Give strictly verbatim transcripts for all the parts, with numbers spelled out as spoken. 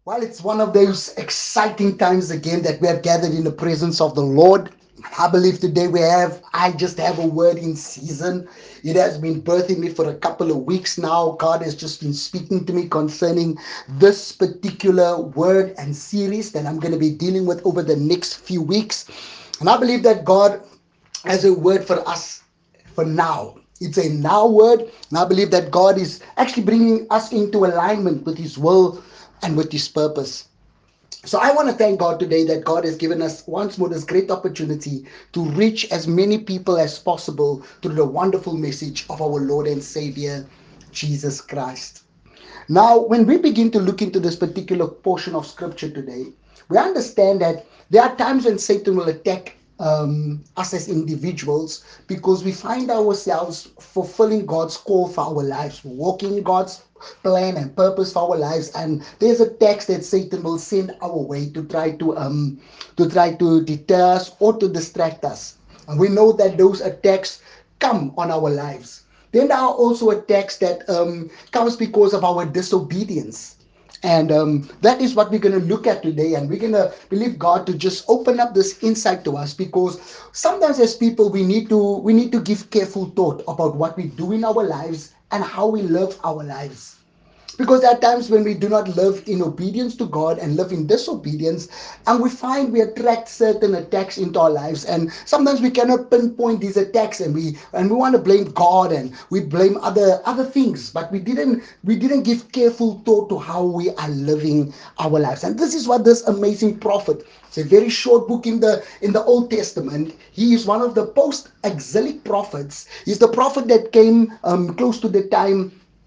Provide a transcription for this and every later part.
Well, it's one of those exciting times again that we have gathered in the presence of the Lord. I believe today we have, I just have a word in season. It has been birthing me for a couple of weeks now. God has just been speaking to me concerning this particular word and series that I'm going to be dealing with over the next few weeks. And I believe that God has a word for us for now. It's a now word, and I believe that God is actually bringing us into alignment with His will and with His purpose. So I want to thank God today that God has given us once more this great opportunity to reach as many people as possible through the wonderful message of our Lord and Savior, Jesus Christ. Now, when we begin to look into this particular portion of scripture today, we understand that there are times when Satan will attack um, us as individuals because we find ourselves fulfilling God's call for our lives, walking God's plan and purpose for our lives. And there's a text that Satan will send our way to try to um to try to deter us or to distract us. And we know that those attacks come on our lives. Then there are also attacks that um, comes because of our disobedience. And um, that is what we're going to look at today. And we're going to believe God to just open up this insight to us, because sometimes as people we need to we need to give careful thought about what we do in our lives and how we live our lives. Because there are times when we do not live in obedience to God and live in disobedience, and we find we attract certain attacks into our lives. And sometimes we cannot pinpoint these attacks, and we and we want to blame God and we blame other other things, but we didn't we didn't give careful thought to how we are living our lives. And this is what this amazing prophet, it's a very short book in the in the Old Testament. He is one of the post-exilic prophets. He's the prophet that came um, close to the time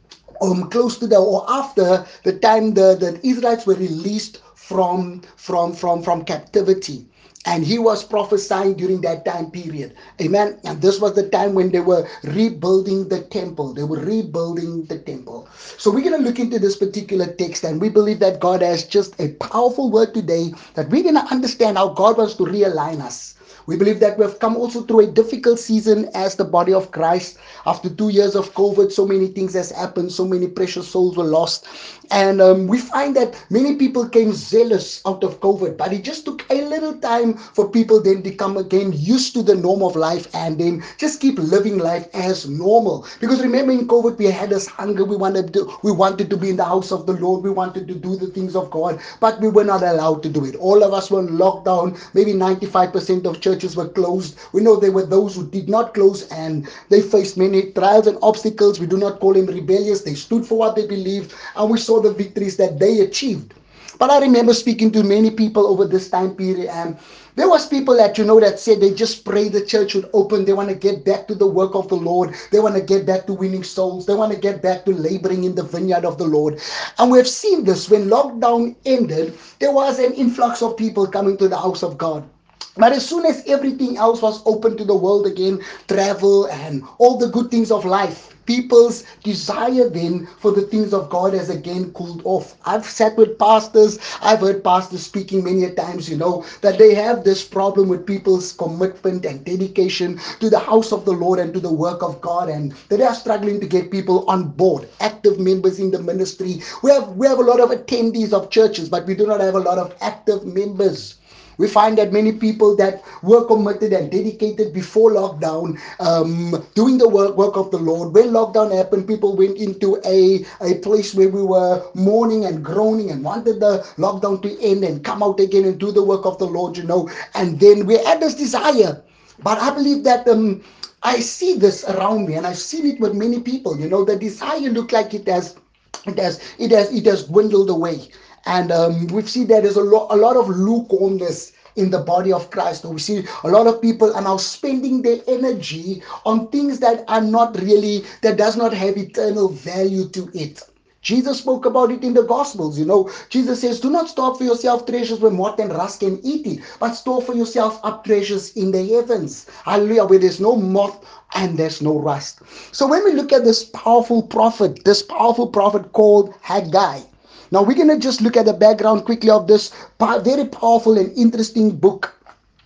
um, close to the or after the time the, the Israelites were released from from from from captivity. And he was prophesying during that time period. Amen. And this was the time when they were rebuilding the temple. They were rebuilding the temple. So we're going to look into this particular text, and we believe that God has just a powerful word today that we're going to understand how God wants to realign us. We believe that we have come also through a difficult season as the body of Christ. After two years of COVID, so many things has happened, so many precious souls were lost. And um, we find that many people came zealous out of COVID, but it just took a little time for people then become again used to the norm of life and then just keep living life as normal. Because remember, in COVID we had this hunger. We wanted to we wanted to be in the house of the Lord. We wanted to do the things of God, but we were not allowed to do it. All of us were in lockdown. Maybe ninety-five percent of churches were closed. We know there were those who did not close, and they faced many trials and obstacles. We do not call them rebellious. They stood for what they believed, and we saw the victories that they achieved. But I remember speaking to many people over this time period, and there was people that you know that said they just pray the church would open. They want to get back to the work of the Lord. They want to get back to winning souls. They want to get back to laboring in the vineyard of the Lord. And we've seen this when lockdown ended. There was an influx of people coming to the house of God. But as soon as everything else was open to the world again, travel and all the good things of life, people's desire then for the things of God has again cooled off. I've sat with pastors, I've heard pastors speaking many times, you know, that they have this problem with people's commitment and dedication to the house of the Lord and to the work of God, and that they are struggling to get people on board, active members in the ministry. We have we have a lot of attendees of churches, but we do not have a lot of active members. We find that many people that were committed and dedicated before lockdown, um, doing the work, work of the Lord. When lockdown happened, people went into a, a place where we were mourning and groaning and wanted the lockdown to end and come out again and do the work of the Lord, you know. And then we had this desire. But I believe that um, I see this around me, and I've seen it with many people. You know, the desire look like it has it has it has it has dwindled away. And um, we see that there's a, lot a lot of lukewarmness in the body of Christ. We see a lot of people are now spending their energy on things that are not really, that does not have eternal value to it. Jesus spoke about it in the Gospels. You know, Jesus says, do not store for yourself treasures where moth and rust can eat it, but store for yourself up treasures in the heavens. Hallelujah, where there's no moth and there's no rust. So when we look at this powerful prophet, this powerful prophet called Haggai, now we're going to just look at the background quickly of this very powerful and interesting book.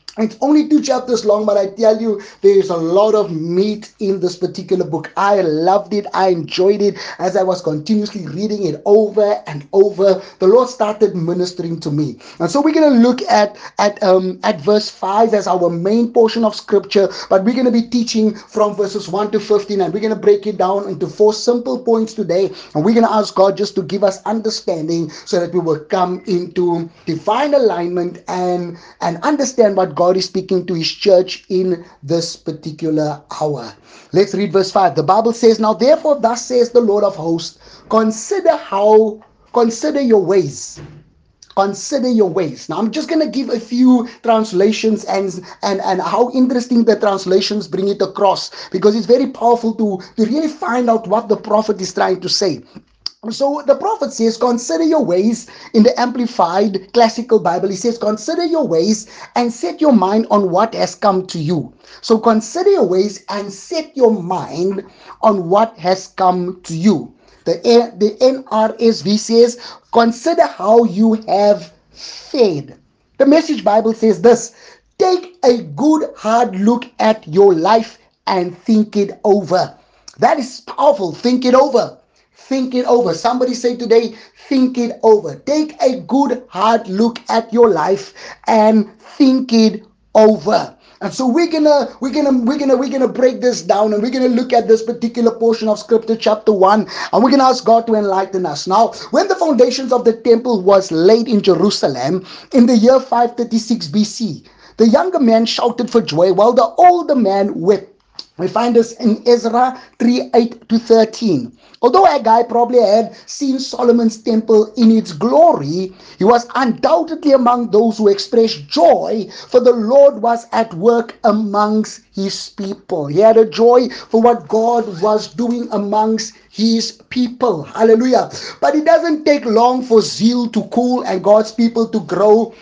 It's only two chapters long, but I tell you, there is a lot of meat in this particular book. I loved it. I enjoyed it as I was continuously reading it over and over. The Lord started ministering to me, and so we're going to look at at um at verse five as our main portion of scripture. But we're going to be teaching from verses one to fifteen, and we're going to break it down into four simple points today. And we're going to ask God just to give us understanding so that we will come into divine alignment and and understand what God is speaking to his church in this particular hour. Let's read verse five. The Bible says, "Now therefore thus says the Lord of hosts, consider how consider your ways." Consider your ways. Now I'm just going to give a few translations and and and how interesting the translations bring it across, because it's very powerful to to really find out what the prophet is trying to say. So the prophet says, consider your ways. In the Amplified Classical Bible, he says, consider your ways and set your mind on what has come to you. So consider your ways and set your mind on what has come to you. The, the N R S V says, consider how you have fared. The Message Bible says this: take a good hard look at your life and think it over. That is powerful. Think it over. Think it over. Somebody say today, think it over. Take a good hard look at your life and think it over. And so we're gonna we're gonna we're gonna we're gonna break this down, and we're gonna look at this particular portion of scripture, chapter one, and we're gonna ask God to enlighten us. Now, when the foundations of the temple was laid in Jerusalem in the year five thirty-six B C, the younger man shouted for joy while the older man wept. We find this in Ezra three eight to thirteen. Although Haggai probably had seen Solomon's temple in its glory, he was undoubtedly among those who expressed joy, for the Lord was at work amongst his people. He had a joy for what God was doing amongst his people. Hallelujah. But it doesn't take long for zeal to cool and God's people to grow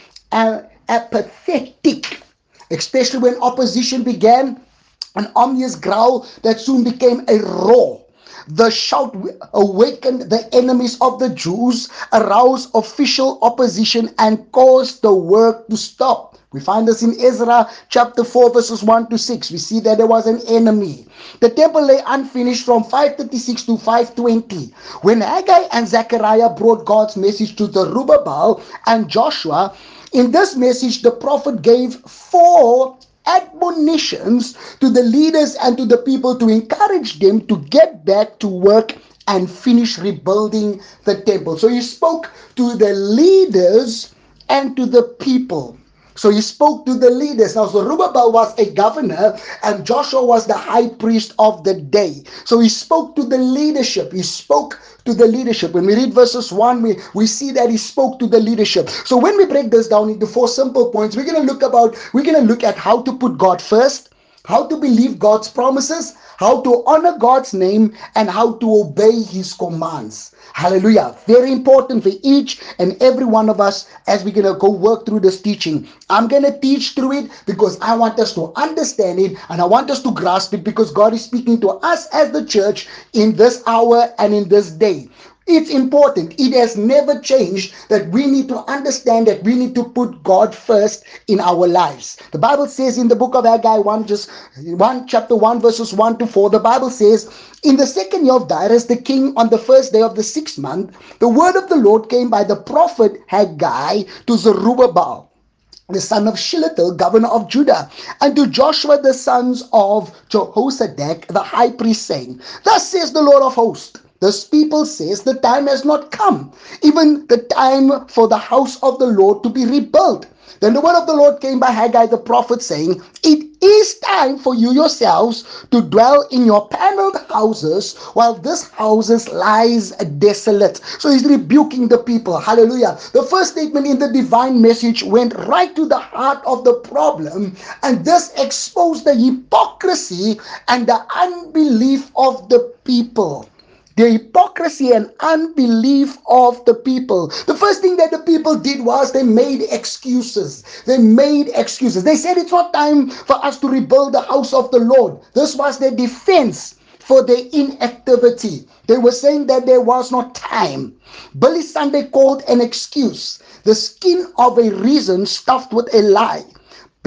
apathetic, especially when opposition began. An ominous growl that soon became a roar. The shout awakened the enemies of the Jews, aroused official opposition, and caused the work to stop. We find this in Ezra chapter four, verses one to six. We see that there was an enemy. The temple lay unfinished from five thirty-six to five twenty. When Haggai and Zechariah brought God's message to Zerubbabel and Joshua, in this message, the prophet gave four admonitions to the leaders and to the people to encourage them to get back to work and finish rebuilding the temple. So he spoke to the leaders and to the people. So he spoke to the leaders. Now, Zerubbabel was a governor and Joshua was the high priest of the day. So he spoke to the leadership. He spoke to the leadership. When we read verses one, we, we see that he spoke to the leadership. So when we break this down into four simple points, we're going to look about, we're going to look at how to put God first, how to believe God's promises, how to honor God's name, and how to obey his commands. Hallelujah. Very important for each and every one of us as we're going to go work through this teaching. I'm going to teach through it because I want us to understand it and I want us to grasp it, because God is speaking to us as the church in this hour and in this day. It's important. It has never changed that we need to understand that we need to put God first in our lives. The Bible says in the book of Haggai one, just one chapter one, verses one to four, the Bible says, in the second year of Darius the king, on the first day of the sixth month, the word of the Lord came by the prophet Haggai to Zerubbabel, the son of Shealtiel, governor of Judah, and to Joshua the sons of Jehozadak, the high priest, saying, thus says the Lord of hosts, this people says the time has not come, even the time for the house of the Lord to be rebuilt. Then the word of the Lord came by Haggai the prophet, saying, it is time for you yourselves to dwell in your paneled houses, while this houses lies desolate. So he's rebuking the people. Hallelujah. The first statement in the divine message went right to the heart of the problem, and this exposed the hypocrisy and the unbelief of the people. The hypocrisy and unbelief of the people. The first thing that the people did was they made excuses. They made excuses. They said it's not time for us to rebuild the house of the Lord. This was their defense for their inactivity. They were saying that there was no time. Billy Sunday called an excuse the skin of a reason stuffed with a lie.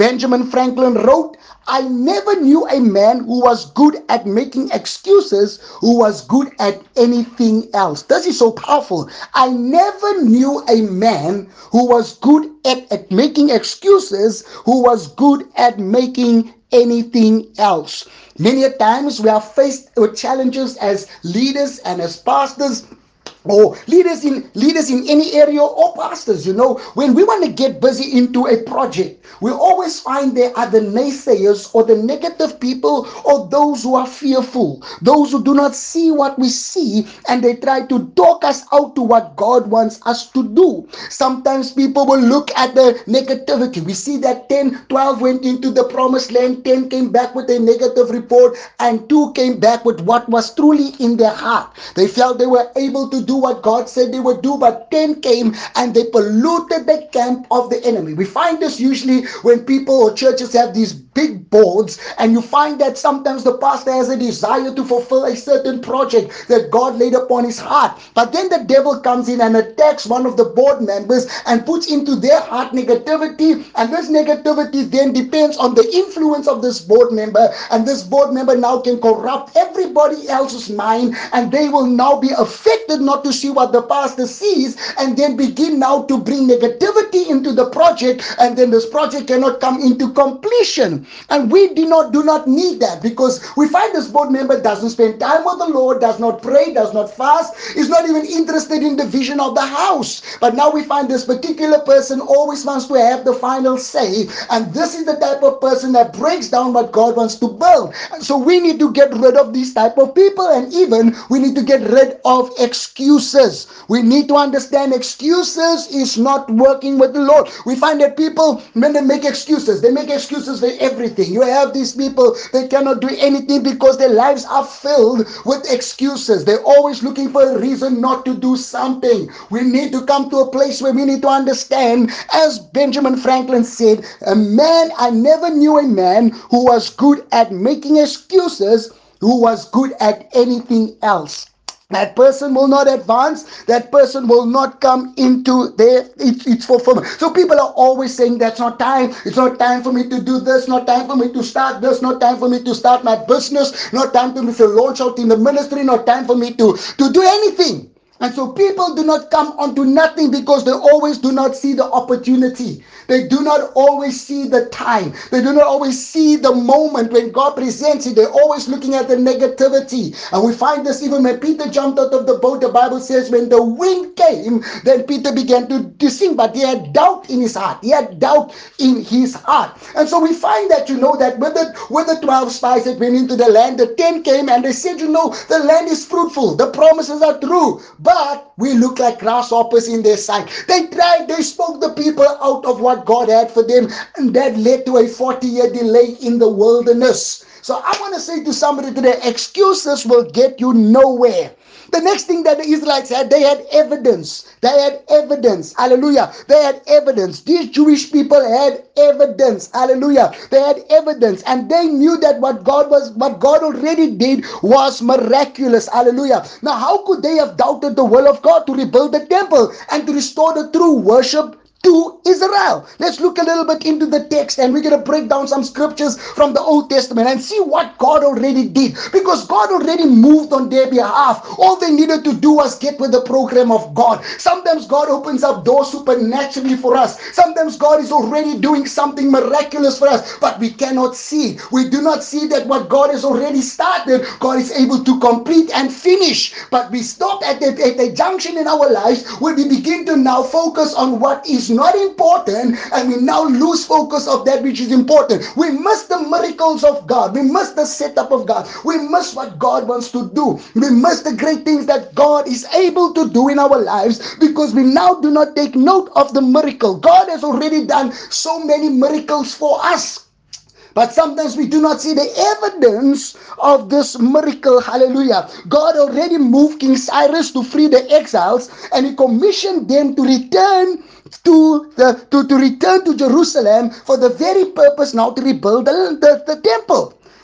Benjamin Franklin wrote, I never knew a man who was good at making excuses, who was good at anything else. This is so powerful. I never knew a man who was good at, at making excuses, who was good at making anything else. Many a times we are faced with challenges as leaders and as pastors, or leaders in leaders in any area, or pastors. You know, when we want to get busy into a project, we always find there are the naysayers, or the negative people, or those who are fearful, those who do not see what we see, and they try to talk us out to what God wants us to do. Sometimes people will look at the negativity. We see that ten, twelve went into the promised land, ten came back with a negative report, and two came back with what was truly in their heart. They felt they were able to do what God said they would do, but ten came and they polluted the camp of the enemy. We find this usually when people or churches have these big boards, and you find that sometimes the pastor has a desire to fulfill a certain project that God laid upon his heart, but then the devil comes in and attacks one of the board members and puts into their heart negativity, and this negativity then depends on the influence of this board member, and this board member now can corrupt everybody else's mind, and they will now be affected not to see what the pastor sees, and then begin now to bring negativity into the project, and then this project cannot come into completion. And we do not do not need that, because we find this board member doesn't spend time with the Lord, does not pray, does not fast, is not even interested in the vision of the house. But now we find this particular person always wants to have the final say, and this is the type of person that breaks down what God wants to build. And so we need to get rid of these type of people, and even we need to get rid of excuses. We need to understand excuses is not working with the Lord. We find that people, when they make excuses, they make excuses for everything. You have these people, they cannot do anything because their lives are filled with excuses. They're always looking for a reason not to do something. We need to come to a place where we need to understand, as Benjamin Franklin said, a man, I never knew a man who was good at making excuses, who was good at anything else. That person will not advance. That person will not come into their its, its fulfillment. So people are always saying, that's not time. It's not time for me to do this. Not time for me to start this. Not time for me to start my business. Not time for me to launch out in the ministry. Not time for me to, to do anything. And so people do not come onto nothing because they always do not see the opportunity. They do not always see the time. They do not always see the moment when God presents it. They're always looking at the negativity. And we find this even when Peter jumped out of the boat. The Bible says when the wind came, then Peter began to, to sink. But he had doubt in his heart. He had doubt in his heart. And so we find that, you know, that with the, with the twelve spies that went into the land, the ten came and they said, you know, the land is fruitful. The promises are true. But But we look like grasshoppers in their sight. They tried, they spoke the people out of what God had for them, and that led to a forty-year delay in the wilderness. So I want to say to somebody today, excuses will get you nowhere. The next thing that the Israelites had, they had evidence. They had evidence. Hallelujah. They had evidence. These Jewish people had evidence. Hallelujah. They had evidence. And they knew that what God was, what God already did was miraculous. Hallelujah. Now, how could they have doubted the will of God to rebuild the temple and to restore the true worship to Israel? Let's look a little bit into the text, and we're going to break down some scriptures from the Old Testament and see what God already did, because God already moved on their behalf. All they needed to do was get with the program of God. Sometimes God opens up doors supernaturally for us. Sometimes God is already doing something miraculous for us, but we cannot see. We do not see that what God has already started, God is able to complete and finish. But we stop at a, at a junction in our lives where we begin to now focus on what is not important, and we now lose focus of that which is important. We miss the miracles of God. We miss the setup of God. We miss what God wants to do. We miss the great things that God is able to do in our lives because we now do not take note of the miracle. God has already done so many miracles for us. But sometimes we do not see the evidence of this miracle. Hallelujah. God already moved King Cyrus to free the exiles, and he commissioned them to return to the to, to return to Jerusalem for the very purpose now to rebuild the, the, the temple.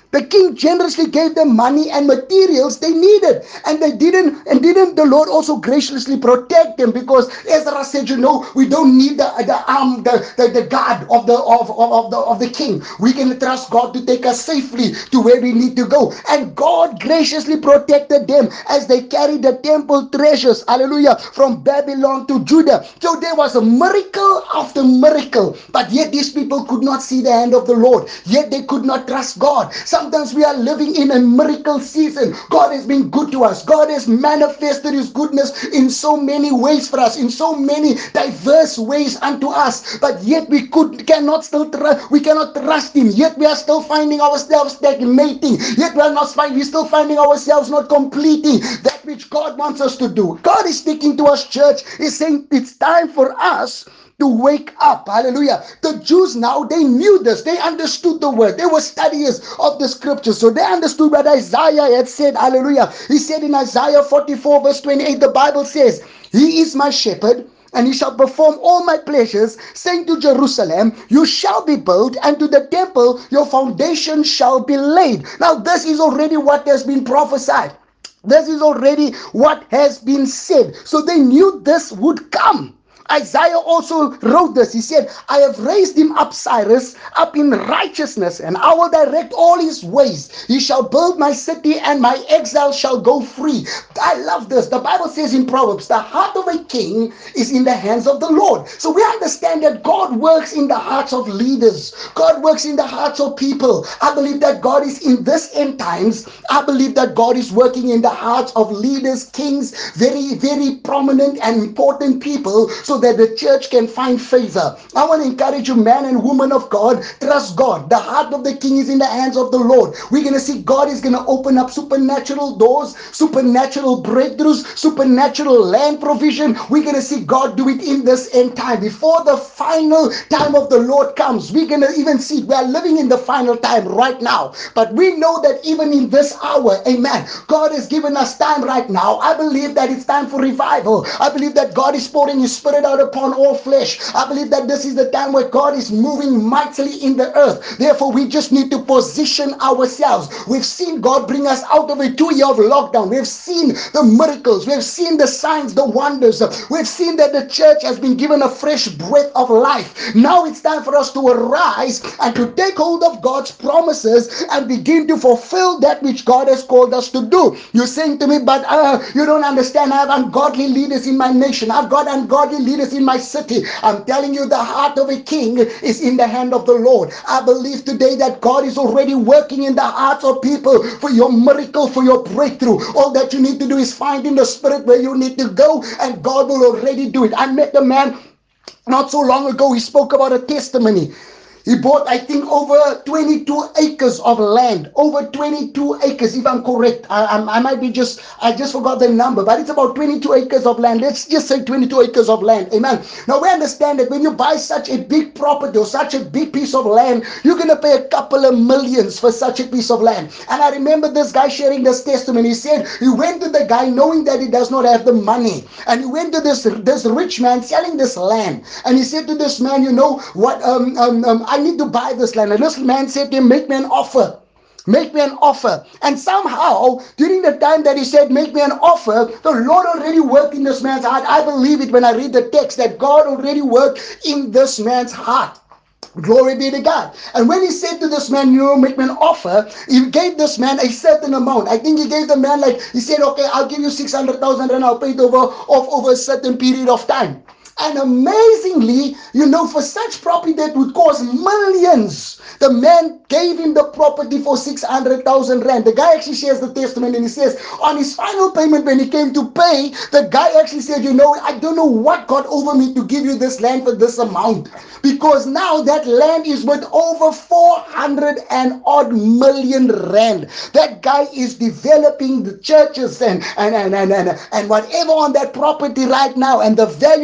The king generously gave them money and materials they needed, and they didn't. And didn't the Lord also graciously protect them? Because Ezra said, "You know, we don't need the the arm, the, the the guard of the of, of, of the of the king. We can trust God to take us safely to where we need to go." And God graciously protected them as they carried the temple treasures, hallelujah, from Babylon to Judah. So there was a miracle after miracle, but yet these people could not see the hand of the Lord. Yet they could not trust God. Sometimes we are living in a miracle season. God has been good to us. God has manifested his goodness in so many ways for us, in so many diverse ways unto us. But yet we could cannot still trust, we cannot trust him. Yet we are still finding ourselves stagnating. Yet we are not finding, we're still finding ourselves not completing that which God wants us to do. God is speaking to us, church. He's saying it's time for us to wake up. Hallelujah. The Jews now, they knew this. They understood the word. They were studiers of the scriptures. So they understood what Isaiah had said. Hallelujah. He said in Isaiah forty-four verse twenty-eight, the Bible says, "He is my shepherd, and he shall perform all my pleasures, saying to Jerusalem, you shall be built, and to the temple your foundation shall be laid." Now this is already what has been prophesied. This is already what has been said. So they knew this would come. Isaiah also wrote this. He said, "I have raised him up, Cyrus, up in righteousness, and I will direct all his ways. He shall build my city, and my exile shall go free." I love this. The Bible says in Proverbs, the heart of a king is in the hands of the Lord. So we understand that God works in the hearts of leaders. God works in the hearts of people. I believe that God is in this end times. I believe that God is working in the hearts of leaders, kings, very, very prominent and important people, so that the church can find favor. I want to encourage you, man and woman of God, trust God. The heart of the king is in the hands of the Lord. We're going to see God is going to open up supernatural doors, supernatural breakthroughs, supernatural land provision. We're going to see God do it in this end time. Before the final time of the Lord comes, we're going to even see, we are living in the final time right now. But we know that even in this hour, amen, God has given us time right now. I believe that it's time for revival. I believe that God is pouring his spirit out upon all flesh. I believe that this is the time where God is moving mightily in the earth. Therefore, we just need to position ourselves. We've seen God bring us out of a two-year of lockdown. We've seen the miracles. We've seen the signs, the wonders. We've seen that the church has been given a fresh breath of life. Now it's time for us to arise and to take hold of God's promises and begin to fulfill that which God has called us to do. You're saying to me, "But uh, you don't understand. I have ungodly leaders in my nation. I've got ungodly leaders in my city." I'm telling you, the heart of a king is in the hand of the Lord. I believe today that God is already working in the hearts of people for your miracle, for your breakthrough. All that you need to do is find in the spirit where you need to go, and God will already do it. I met a man not so long ago. He spoke about a testimony. He bought, I think, over twenty-two acres of land. Over twenty-two acres, if I'm correct. I, I, I might be just, I just forgot the number, but it's about twenty-two acres of land. Let's just say twenty-two acres of land. Amen. Now, we understand that when you buy such a big property or such a big piece of land, you're going to pay a couple of millions for such a piece of land. And I remember this guy sharing this testimony. He said he went to the guy knowing that he does not have the money. And he went to this, this rich man selling this land. And he said to this man, "You know what, um, um, um, I need to buy this land." And this man said to him, "Make me an offer. Make me an offer." And somehow, during the time that he said, "Make me an offer," the Lord already worked in this man's heart. I believe it when I read the text that God already worked in this man's heart. Glory be to God. And when he said to this man, "You know, make me an offer," he gave this man a certain amount. I think he gave the man, like, he said, "Okay, I'll give you six hundred thousand and I'll pay it over, off over a certain period of time." And amazingly, you know, for such property that would cost millions, the man gave him the property for six hundred thousand rand. The guy actually shares the testimony, and he says on his final payment, when he came to pay, the guy actually said, "You know, I don't know what got over me to give you this land for this amount, because now that land is worth over four hundred and odd million rand." That guy is developing the churches and and and and and, and whatever on that property right now, and the value has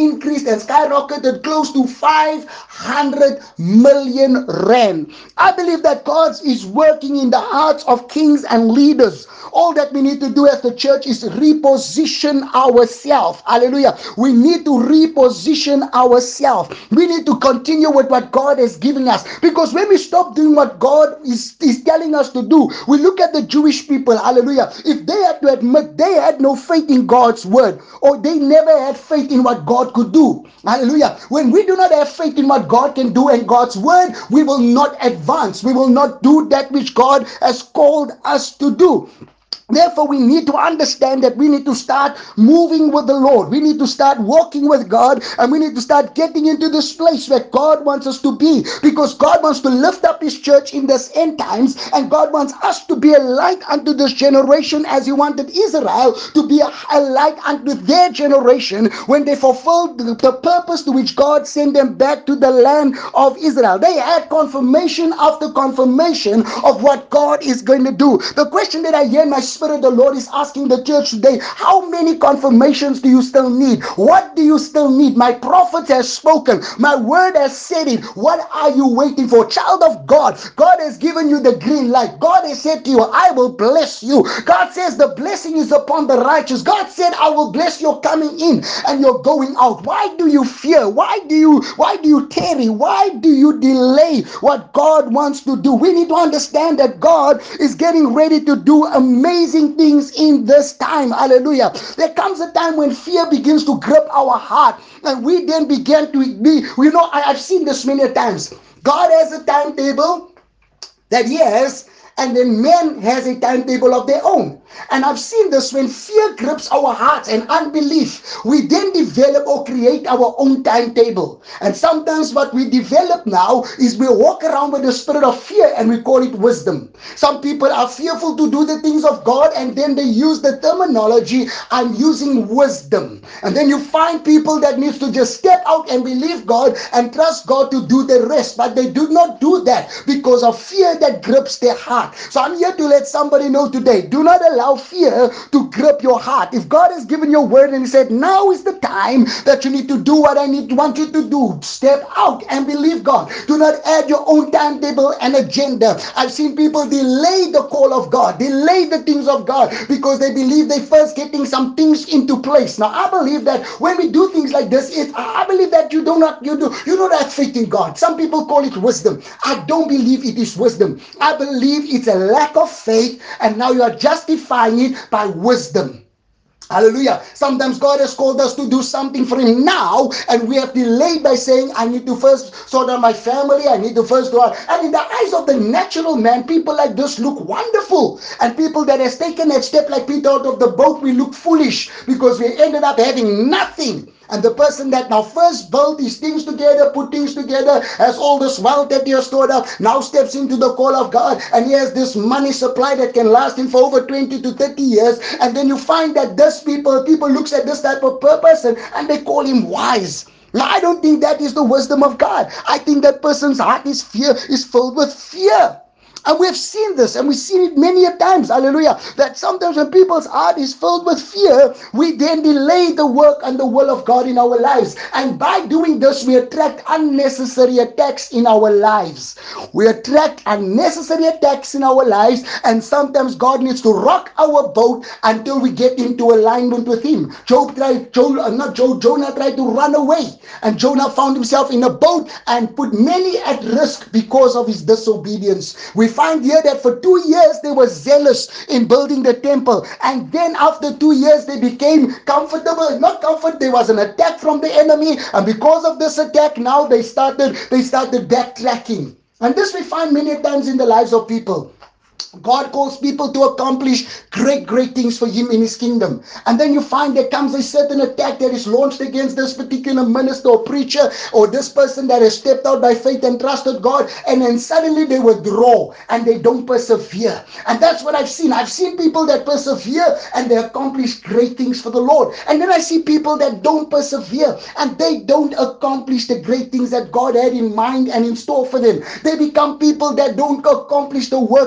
increased and skyrocketed close to five hundred million rand. I believe that God is working in the hearts of kings and leaders. All that we need to do as the church is reposition ourselves. Hallelujah. We need to reposition ourselves. We need to continue with what God has given us. Because when we stop doing what God is, is telling us to do, we look at the Jewish people. Hallelujah. If they had to admit they had no faith in God's word, or they never had faith in what God could do. Hallelujah. When we do not have faith in what God can do and God's word, we will not advance. We will not do that which God has called us to do. Therefore, we need to understand that we need to start moving with the Lord. We need to start walking with God, and we need to start getting into this place where God wants us to be, because God wants to lift up his church in this end times, and God wants us to be a light unto this generation as he wanted Israel to be a, a light unto their generation when they fulfilled the, the purpose to which God sent them back to the land of Israel. They had confirmation after confirmation of what God is going to do. The question that I hear in my spirit, the Lord is asking the church today, how many confirmations do you still need? What do you still need? My prophet has spoken. My word has said it. What are you waiting for? Child of God, God has given you the green light. God has said to you, I will bless you. God says the blessing is upon the righteous. God said, I will bless your coming in and your going out. Why do you fear? Why do you, why do you tarry? Why do you delay what God wants to do? We need to understand that God is getting ready to do amazing things in this time. Hallelujah. There comes a time when fear begins to grip our heart, and we then begin to be, you know, I, I've seen this many times. God has a timetable that he has, and then man has a timetable of their own. And I've seen this when fear grips our hearts and unbelief, we then develop or create our own timetable. And sometimes what we develop now is we walk around with the spirit of fear and we call it wisdom. Some people are fearful to do the things of God, and then they use the terminology, I'm using wisdom. And then you find people that needs to just step out and believe God and trust God to do the rest, but they do not do that because of fear that grips their heart. So I'm here to let somebody know today, do not allow fear to grip your heart. If God has given you a word and he said, now is the time that you need to do what I need to want you to do, step out and believe God. Do not add your own timetable and agenda. I've seen people delay the call of God, delay the things of God, because they believe they first getting some things into place. Now I believe that when we do things like this, it, I believe that you do not you do you don't have faith in God. Some people call it wisdom. I don't believe it is wisdom. I believe it's a lack of faith, and now you are justifying it by wisdom. Hallelujah. Sometimes God has called us to do something for him now, and we have delayed by saying, I need to first sort out my family, I need to first do it. And in the eyes of the natural man, people like this look wonderful. And people that has taken that step like Peter out of the boat, we look foolish because we ended up having nothing. And the person that now first built these things together, put things together, has all this wealth that he has stored up, now steps into the call of God, and he has this money supply that can last him for over twenty to thirty years. And then you find that this people, people looks at this type of person and they call him wise. Now, I don't think that is the wisdom of God. I think that person's heart is fear, is filled with fear. And we've seen this, and we've seen it many a times, hallelujah, that sometimes when people's heart is filled with fear, we then delay the work and the will of God in our lives. And by doing this, we attract unnecessary attacks in our lives. We attract unnecessary attacks in our lives, and sometimes God needs to rock our boat until we get into alignment with him. Job tried, Job, uh, not Job, Jonah tried to run away, and Jonah found himself in a boat and put many at risk because of his disobedience. We find here that for two years they were zealous in building the temple, and then after two years they became comfortable, not comfort, there was an attack from the enemy, and because of this attack now they started they started backtracking. And this we find many times in the lives of people. God calls people to accomplish great, great things for him in his kingdom. And then you find there comes a certain attack that is launched against this particular minister or preacher or this person that has stepped out by faith and trusted God. And then suddenly they withdraw and they don't persevere. And that's what I've seen. I've seen people that persevere and they accomplish great things for the Lord. And then I see people that don't persevere and they don't accomplish the great things that God had in mind and in store for them. They become people that don't accomplish the work that God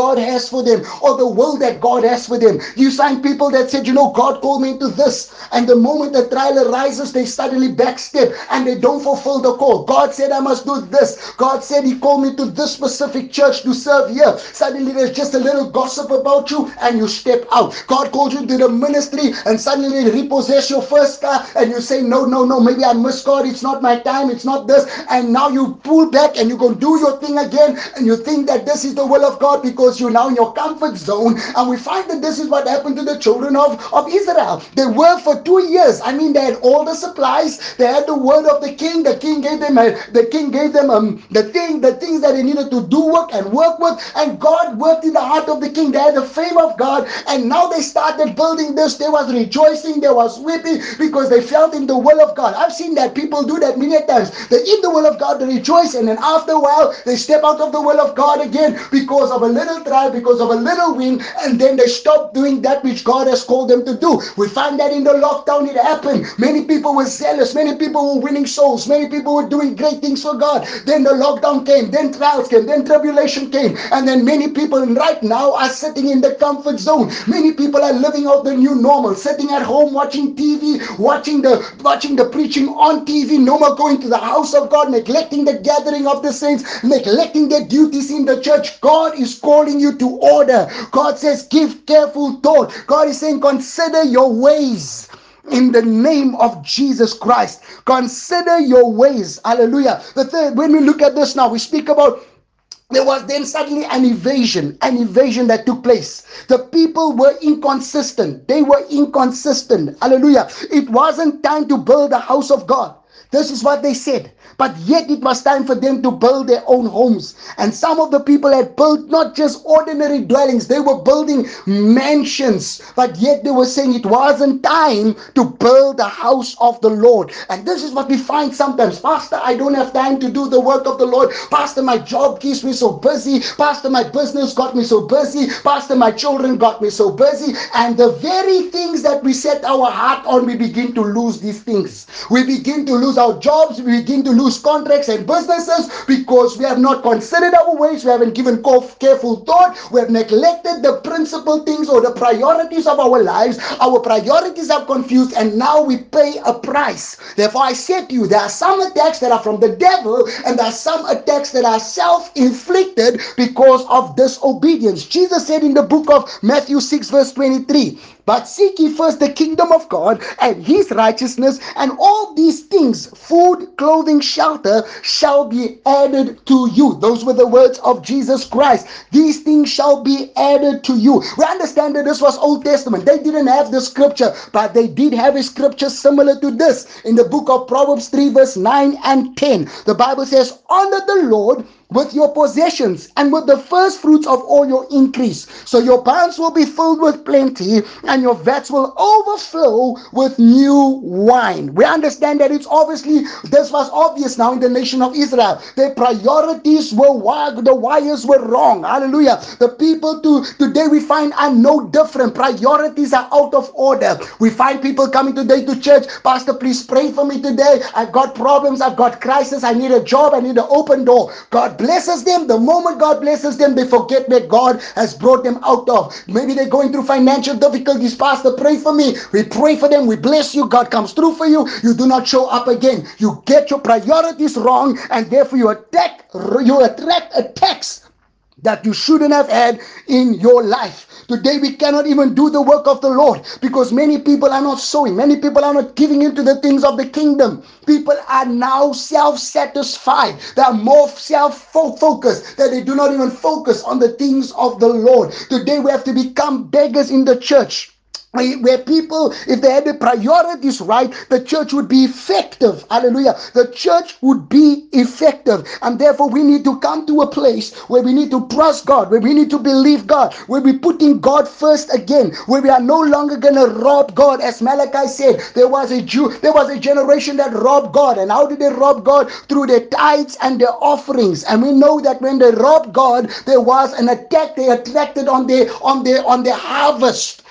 God has for them or the will that God has for them. You find people that said, you know, God called me into this. And the moment the trial arises, they suddenly backstep and they don't fulfill the call. God said, I must do this. God said he called me to this specific church to serve here. Suddenly there's just a little gossip about you and you step out. God called you to the ministry and suddenly you repossess your first car and you say, no, no, no, maybe I miss God. It's not my time. It's not this. And now you pull back and you go do your thing again and you think that this is the will of God because you're now in your comfort zone. And we find that this is what happened to the children of, of Israel. They worked for two years. I mean, they had all the supplies. They had the word of the king. The king gave them a, the king gave them um, the thing, the things that they needed to do work and work with. And God worked in the heart of the king. They had the favor of God. And now they started building this. They was rejoicing. They was weeping because they felt in the will of God. I've seen that people do that many times. They in the will of God, they rejoice. And then after a while, they step out of the will of God again because of a little trial, because of a little wind. And then they stop doing that which God has called them to do. We find that in the lockdown it happened. Many people were zealous. Many people were winning souls. Many people were doing great things for God. Then the lockdown came. Then trials came. Then tribulation came. And then many people right now are sitting in the comfort zone. Many people are living out the new normal, sitting at home watching T V, watching the watching the preaching on T V, no more going to the house of God, neglecting the gathering of the saints, neglecting their duties in the church. God is calling you to order. God says, give careful thought. God is saying, consider your ways. In the name of Jesus Christ, consider your ways. Hallelujah. The third, when we look at this now, we speak about there was then suddenly an invasion, an invasion that took place. The people were inconsistent. They were inconsistent. Hallelujah. It wasn't time to build the house of God. This is what they said. But yet it was time for them to build their own homes. And some of the people had built not just ordinary dwellings, they were building mansions. But yet they were saying it wasn't time to build the house of the Lord. And this is what we find sometimes. Pastor, I don't have time to do the work of the Lord. Pastor, my job keeps me so busy. Pastor, my business got me so busy. Pastor, my children got me so busy. And the very things that we set our heart on, we begin to lose these things. We begin to lose our jobs. We begin to lose contracts and businesses because we have not considered our ways. We haven't given careful thought. We have neglected the principal things or the priorities of our lives. Our priorities are confused and now we pay a price. Therefore I said to you, there are some attacks that are from the devil and there are some attacks that are self-inflicted because of disobedience. Jesus said in the book of Matthew six verse twenty-three, but seek ye first the kingdom of God and his righteousness, and all these things, food, clothing, shelter, shall be added to you. Those were the words of Jesus Christ. These things shall be added to you. We understand that this was Old Testament. They didn't have the scripture, but they did have a scripture similar to this. In the book of Proverbs three verse nine and ten, the Bible says, honor the Lord with your possessions and with the first fruits of all your increase. So your barns will be filled with plenty and your vats will overflow with new wine. We understand that it's obviously, this was obvious now in the nation of Israel. Their priorities were wild, the wires were wrong. Hallelujah. The people to today we find are no different. Priorities are out of order. We find people coming today to church. Pastor, please pray for me today. I've got problems. I've got crisis. I need a job. I need an open door. God blesses them. The moment God blesses them, they forget where God has brought them out of. Maybe they're going through financial difficulties. Pastor, pray for me. We pray for them. We bless you. God comes through for you. You do not show up again. You get your priorities wrong, and therefore you attack, you attract attacks that you shouldn't have had in your life. Today we cannot even do the work of the Lord because many people are not sowing. Many people are not giving into the things of the kingdom. People are now self-satisfied. They are more self-focused that they do not even focus on the things of the Lord. Today we have to become beggars in the church. Where people, if they had the priorities right, the church would be effective. Hallelujah. The church would be effective. And therefore we need to come to a place where we need to trust God, where we need to believe God, where we're putting God first again, where we are no longer going to rob God. As Malachi said, there was a Jew, there was a generation that robbed God. And how did they rob God? Through their tithes and their offerings. And we know that when they robbed God, there was an attack. They attracted on their, on their, on their harvest.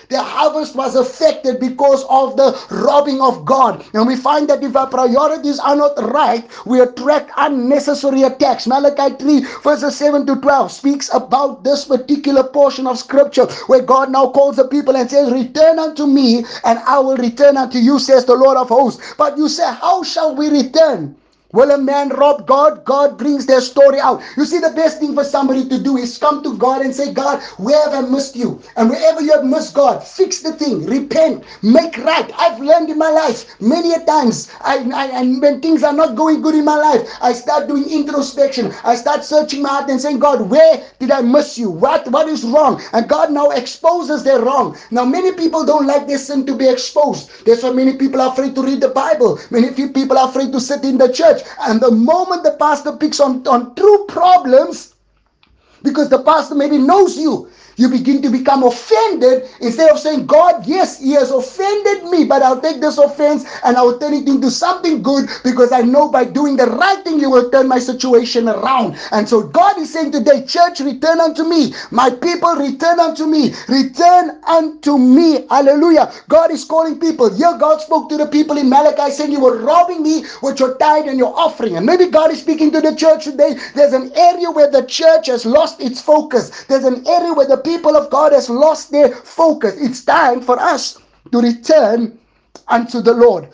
Their harvest was affected because of the robbing of God. And we find that if our priorities are not right, we attract unnecessary attacks. Malachi three verses seven to twelve speaks about this particular portion of scripture where God now calls the people and says, return unto me and I will return unto you, says the Lord of hosts. But you say, how shall we return? Will a man rob God? God brings their story out. You see, the best thing for somebody to do is come to God and say, God, where have I missed you? And wherever you have missed God, fix the thing, repent, make right. I've learned in my life many a times, I, I, and when things are not going good in my life, I start doing introspection. I start searching my heart and saying, God, where did I miss you? What, what is wrong? And God now exposes their wrong. Now, many people don't like their sin to be exposed. That's why many people are afraid to read the Bible. Many people are afraid to sit in the church. And the moment the pastor picks on, on true problems, because the pastor maybe knows you, you begin to become offended. Instead of saying, God, yes, he has offended me, but I'll take this offense and I'll turn it into something good, because I know by doing the right thing, you will turn my situation around. And so God is saying today, church, return unto me. My people, return unto me. Return unto me. Hallelujah. God is calling people. Here God spoke to the people in Malachi saying, you were robbing me with your tithe and your offering. And maybe God is speaking to the church today. There's an area where the church has lost its focus. There's an area where the people of God has lost their focus. It's time for us to return unto the Lord.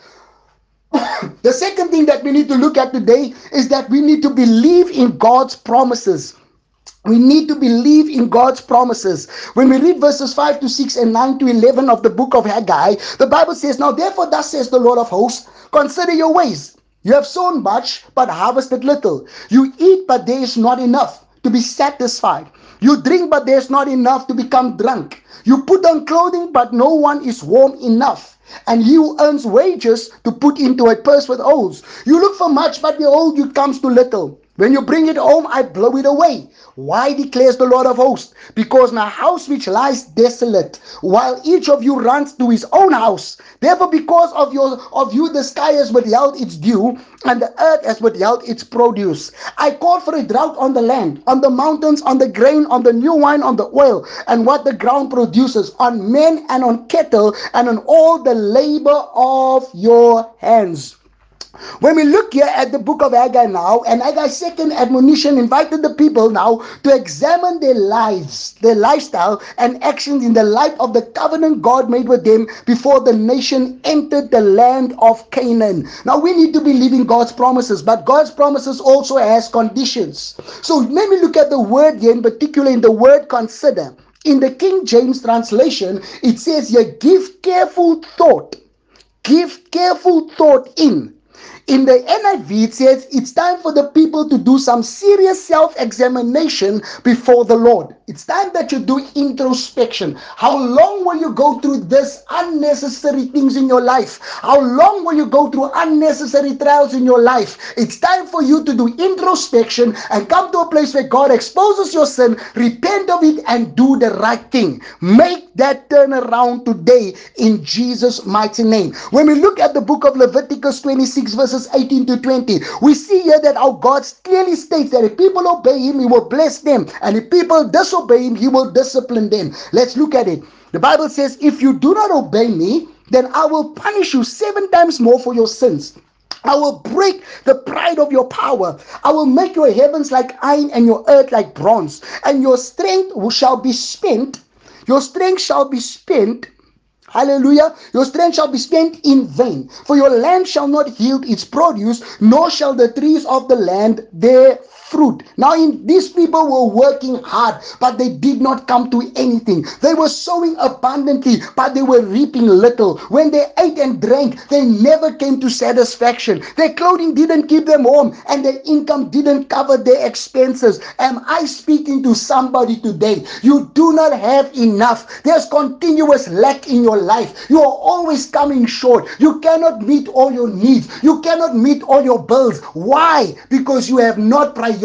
The second thing that we need to look at today is that we need to believe in God's promises. We need to believe in God's promises. When we read verses five to six and nine to eleven of the book of Haggai, the Bible says, now therefore thus says the Lord of hosts, consider your ways. You have sown much, but harvested little. You eat, but there is not enough to be satisfied. You drink, but there's not enough to become drunk. You put on clothing, but no one is warm enough. And he who earns wages to put into a purse with holes. You look for much, but behold, it comes to little. When you bring it home, I blow it away. Why, declares the Lord of hosts? Because my house which lies desolate, while each of you runs to his own house. Therefore, because of your of you, the sky has withheld its dew, and the earth has withheld its produce. I call for a drought on the land, on the mountains, on the grain, on the new wine, on the oil, and what the ground produces, on men and on cattle, and on all the labor of your hands. When we look here at the book of Haggai now, and Haggai's second admonition invited the people now to examine their lives, their lifestyle and actions in the light of the covenant God made with them before the nation entered the land of Canaan. Now we need to believe in God's promises, but God's promises also has conditions. So let me look at the word here, in particular in the word consider. In the King James translation, it says here, give careful thought. Give careful thought in. In the N I V, it says it's time for the people to do some serious self-examination before the Lord. It's time that you do introspection. How long will you go through this unnecessary things in your life? How long will you go through unnecessary trials in your life? It's time for you to do introspection and come to a place where God exposes your sin, repent of it, and do the right thing. Make that turnaround today in Jesus' mighty name. When we look at the book of Leviticus twenty-six, verses eighteen to twenty, we see here that our God clearly states that if people obey him, he will bless them, and if people disobey him, he will discipline them. Let's look at it. The Bible says, if you do not obey me, then I will punish you seven times more for your sins. I will break the pride of your power. I will make your heavens like iron and your earth like bronze, and your strength shall be spent. Your strength shall be spent. Hallelujah. Your strength shall be spent in vain. For your land shall not yield its produce, nor shall the trees of the land bear fruit. Now, in, these people were working hard, but they did not come to anything. They were sowing abundantly, but they were reaping little. When they ate and drank, they never came to satisfaction. Their clothing didn't keep them warm, and their income didn't cover their expenses. Am I speaking to somebody today? You do not have enough. There's continuous lack in your life. You are always coming short. You cannot meet all your needs. You cannot meet all your bills. Why? Because you have not prioritized.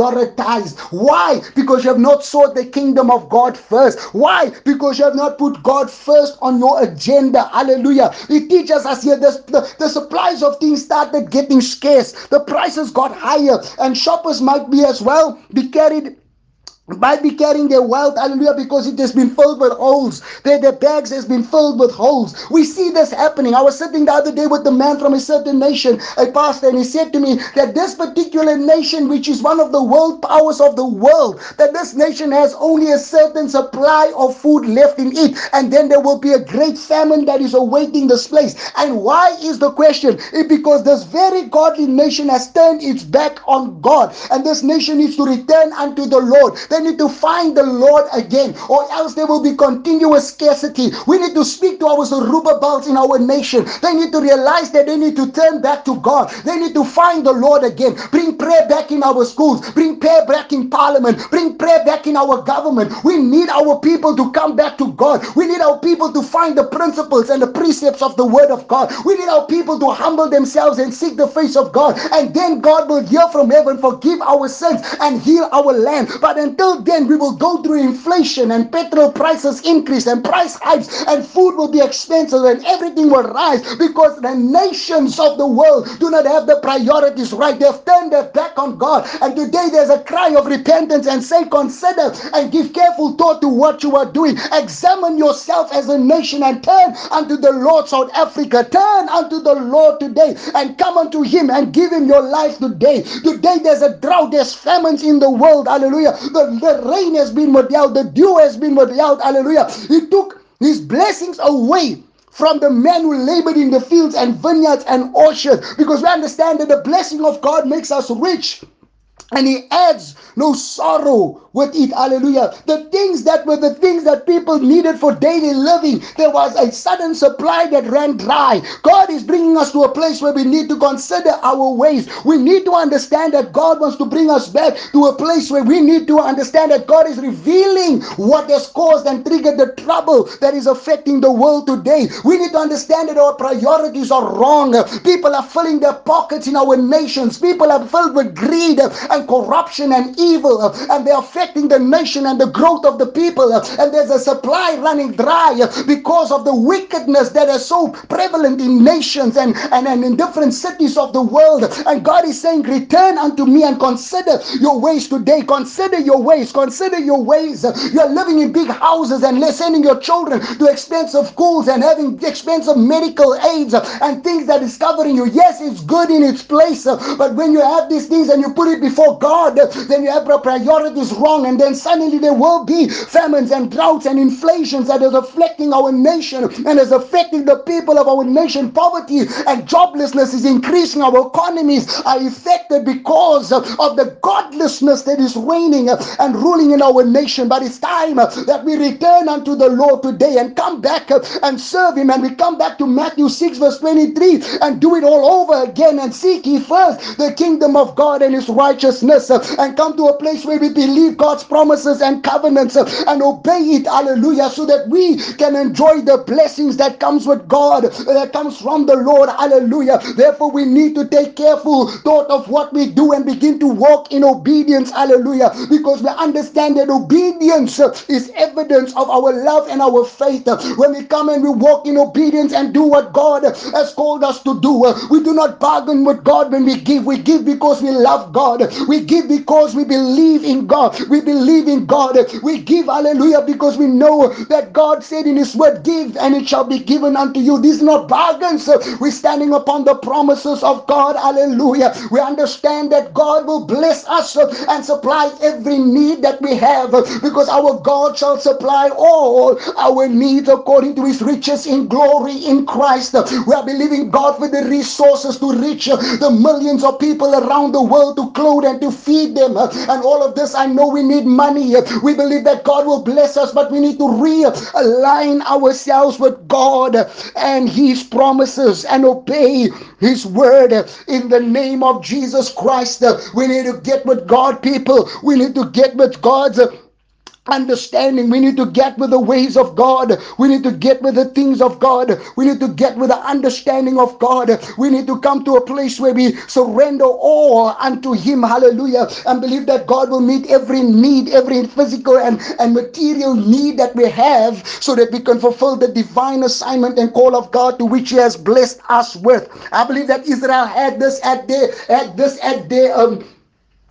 Why? Because you have not sought the kingdom of God first. Why? Because you have not put God first on your agenda. Hallelujah. It teaches us here this, the, the supplies of things started getting scarce. The prices got higher, and shoppers might be as well be carried might be carrying their wealth, hallelujah, because it has been filled with holes. Their, their bags has been filled with holes. We see this happening. I was sitting the other day with a man from a certain nation, a pastor, and he said to me that this particular nation, which is one of the world powers of the world, that this nation has only a certain supply of food left in it, and then there will be a great famine that is awaiting this place. And why is the question? It because this very godly nation has turned its back on God, and this nation needs to return unto the Lord. They need to find the Lord again, or else there will be continuous scarcity. We need to speak to our Zerubbabels in our nation. They need to realize that they need to turn back to God. They need to find the Lord again. Bring prayer back in our schools. Bring prayer back in parliament. Bring prayer back in our government. We need our people to come back to God. We need our people to find the principles and the precepts of the word of God. We need our people to humble themselves and seek the face of God. And then God will hear from heaven, forgive our sins, and heal our land. But until then, we will go through inflation, and petrol prices increase, and price hikes, and food will be expensive, and everything will rise because the nations of the world do not have the priorities right. They have turned their back on God. And today there's a cry of repentance and say, consider and give careful thought to what you are doing. Examine yourself as a nation and turn unto the Lord. South Africa, turn unto the Lord today and come unto him and give him your life today. Today there's a drought, there's famines in the world. Hallelujah. The, the rain has been withheld, the dew has been withheld. Hallelujah. He took his blessings away from the man who labored in the fields and vineyards and orchards, because we understand that the blessing of God makes us rich, and he adds no sorrow with it. Hallelujah. The things that were the things that people needed for daily living, there was a sudden supply that ran dry. God is bringing us to a place where we need to consider our ways. We need to understand that God wants to bring us back to a place where we need to understand that God is revealing what has caused and triggered the trouble that is affecting the world today. We need to understand that our priorities are wrong. People are filling their pockets in our nations. People are filled with greed and corruption and evil, and they are affecting the nation and the growth of the people, and there's a supply running dry because of the wickedness that is so prevalent in nations and, and, and in different cities of the world. And God is saying, return unto me and consider your ways today. Consider your ways. Consider your ways. You are living in big houses and sending your children to expensive schools and having expensive medical aids and things that is covering you. Yes, it's good in its place, but when you have these things and you put it before God, then you have your priorities wrong, and then suddenly there will be famines and droughts and inflations that is affecting our nation and is affecting the people of our nation. Poverty and joblessness is increasing. Our economies are affected because of the godlessness that is reigning and ruling in our nation. But it's time that we return unto the Lord today and come back and serve him, and we come back to Matthew six verse twenty-three and do it all over again and seek ye first the kingdom of God and his righteousness, and come to a place where we believe God's promises and covenants and obey it. Hallelujah. So that we can enjoy the blessings that comes with God, that comes from the Lord. Hallelujah. Therefore we need to take careful thought of what we do and begin to walk in obedience. Hallelujah. Because we understand that obedience is evidence of our love and our faith. When we come and we walk in obedience and do what God has called us to do, we do not bargain with God when we give. We give because we love God. We give because we believe in God. We believe in God. We give, hallelujah, because we know that God said in his word, give and it shall be given unto you. These are not bargains. We're standing upon the promises of God. Hallelujah. We understand that God will bless us and supply every need that we have, because our God shall supply all our needs according to his riches in glory in Christ. We are believing God for the resources to reach the millions of people around the world, to clothe and to feed them, and all of this. I know we need money. We believe that God will bless us, but we need to realign ourselves with God and his promises and obey his word in the name of Jesus Christ. We need to get with God, people. We need to get with God's understanding. We need to get with the ways of God. We need to get with the things of God. We need to get with the understanding of God. We need to come to a place where we surrender all unto him. Hallelujah. And believe that God will meet every need, every physical and, and material need that we have, so that we can fulfill the divine assignment and call of God to which he has blessed us with. I believe that Israel had this at their, had this at their um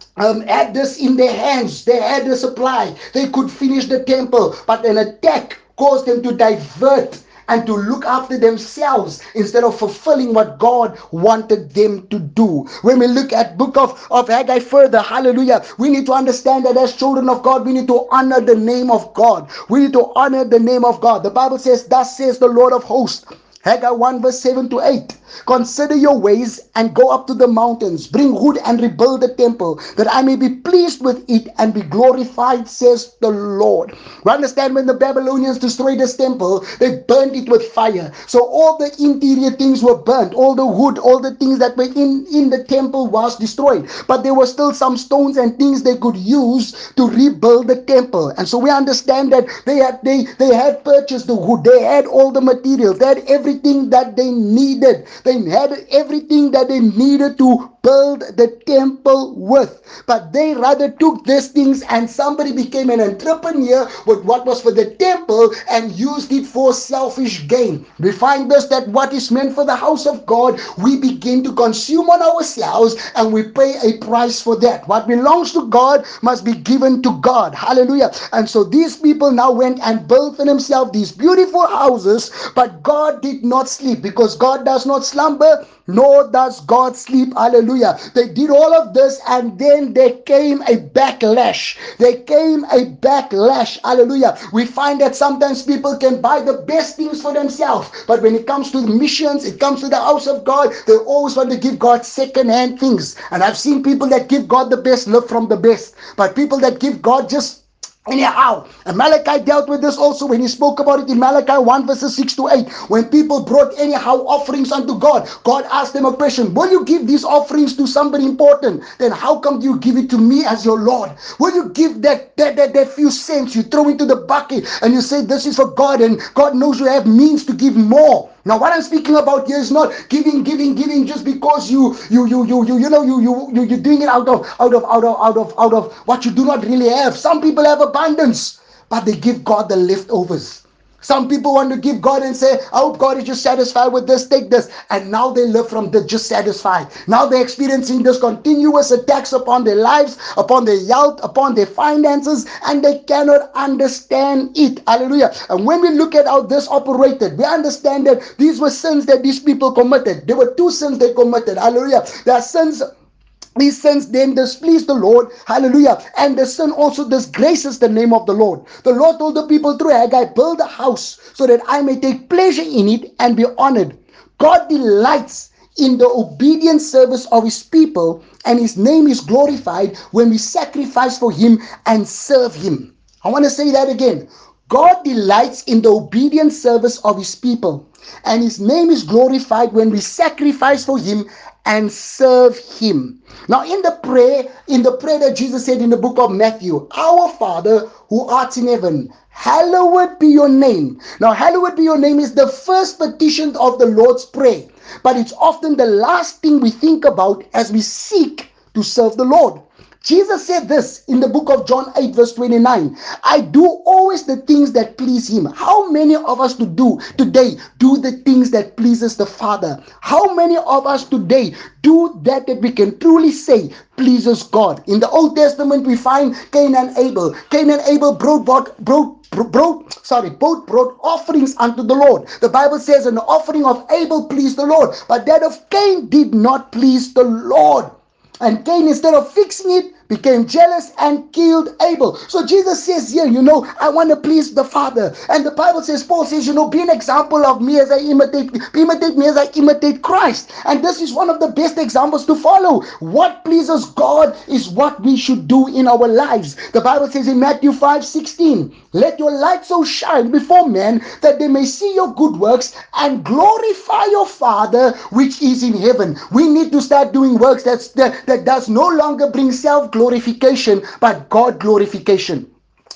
um, had this in their hands. They had the supply. They could finish the temple, but an attack caused them to divert and to look after themselves instead of fulfilling what God wanted them to do. When we look at book of, of Haggai further, hallelujah, we need to understand that as children of God, we need to honor the name of God. We need to honor the name of God. The Bible says, thus says the Lord of hosts, Haggai one verse seven to eight. Consider your ways and go up to the mountains. Bring wood and rebuild the temple, that I may be pleased with it and be glorified, says the Lord. We understand when the Babylonians destroyed this temple, they burned it with fire. So all the interior things were burnt. All the wood, all the things that were in, in the temple was destroyed. But there were still some stones and things they could use to rebuild the temple. And so we understand that they had they, they had purchased the wood. They had all the materials. They had everything that they needed. They had everything that they needed to build the temple with. But they rather took these things and somebody became an entrepreneur with what was for the temple and used it for selfish gain. We find this, that what is meant for the house of God, we begin to consume on ourselves and we pay a price for that. What belongs to God must be given to God. Hallelujah. And so these people now went and built for themselves these beautiful houses, but God did not sleep, because God does not slumber, nor does God sleep. Hallelujah. They did all of this and then there came a backlash. There came a backlash. Hallelujah. We find that sometimes people can buy the best things for themselves, but when it comes to the missions, it comes to the house of God, they always want to give God second-hand things. And I've seen people that give God the best live from the best, but people that give God just anyhow. And Malachi dealt with this also when he spoke about it in Malachi one verses six to eight. When people brought anyhow offerings unto God, God asked them a question: will you give these offerings to somebody important? Then how come you give it to me as your Lord? Will you give that that, that, that few cents you throw into the bucket and you say this is for God, and God knows you have means to give more? Now, what I'm speaking about here is not giving, giving, giving just because you, you, you, you, you, you know, you, you, you, you're doing it out of, out of, out of, out of, out of what you do not really have. Some people have abundance, but they give God the leftovers. Some people want to give God and say, I hope God is just satisfied with this, take this. And now they live from the just satisfied. Now they're experiencing this continuous attacks upon their lives, upon their health, upon their finances, and they cannot understand it. Hallelujah. And when we look at how this operated, we understand that these were sins that these people committed. There were two sins they committed. Hallelujah. There are sins. These sins then displease the Lord. Hallelujah. And the sin also disgraces the name of the Lord. The Lord told the people through Haggai, build a house so that I may take pleasure in it and be honored. God delights in the obedient service of his people, and his name is glorified when we sacrifice for him and serve him. I want to say that again. God delights in the obedient service of his people, and his name is glorified when we sacrifice for him and serve him. Now, in the prayer, in the prayer that Jesus said in the book of Matthew, our Father who art in heaven, hallowed be your name. Now, hallowed be your name is the first petition of the Lord's Prayer, but it's often the last thing we think about as we seek to serve the Lord. Jesus said this in the book of John eight verse twenty-nine. I do always the things that please him. How many of us to do today do the things that pleases the Father? How many of us today do that that we can truly say pleases God? In the Old Testament we find Cain and Abel. Cain and Abel brought, brought, brought brought sorry both brought offerings unto the Lord. The Bible says an offering of Abel pleased the Lord, but that of Cain did not please the Lord. And Cain, instead of fixing it, became jealous and killed Abel. So Jesus says here, you know, I want to please the Father. And the Bible says, Paul says, you know, be an example of me as I imitate, imitate me as I imitate Christ. And this is one of the best examples to follow. What pleases God is what we should do in our lives. The Bible says in Matthew five sixteen, let your light so shine before men that they may see your good works and glorify your Father which is in heaven. We need to start doing works that's, that, that does no longer bring self glorification, but God glorification.